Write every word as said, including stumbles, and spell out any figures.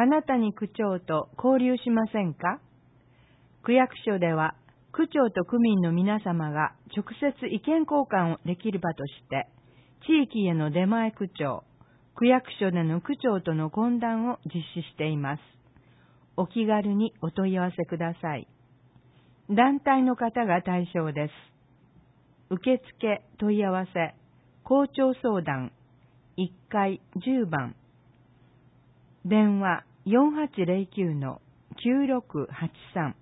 金谷区長と交流しませんか？区役所では、区長と区民の皆様が直接意見交換をできる場として、地域への出前区長、区役所での区長との懇談を実施しています。お気軽にお問い合わせください。団体の方が対象です。受付問い合わせ、校長相談、いっかいじゅうばん。電話 よんはちゼロきゅうのきゅうろくはちさん。